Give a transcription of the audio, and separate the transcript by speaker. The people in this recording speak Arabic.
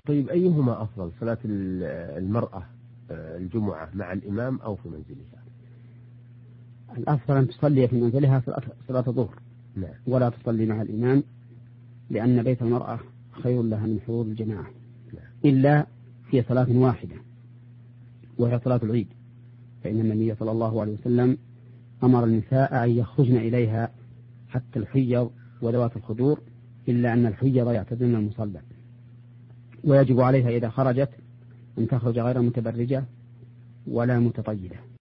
Speaker 1: طيب أيهما أفضل، صلاة المرأة الجمعة مع الإمام أو في منزلها؟
Speaker 2: الأفضل أن تصلي في منزلها صلاة الظهر،
Speaker 1: نعم.
Speaker 2: ولا تصلي مع الإمام، لأن بيت المرأة خير لها من حضور الجماعة.
Speaker 1: نعم.
Speaker 2: إلا في صلاة واحدة وهي صلاة العيد، فإن النبي صلى الله عليه وسلم أمر النساء أن يخرجن إليها حتى الحيض وذوات الخدور، إلا أن الحيض يعتزلن المصلى، ويجب عليها إذا خرجت أن تخرج غير متبرجة ولا متطيبة.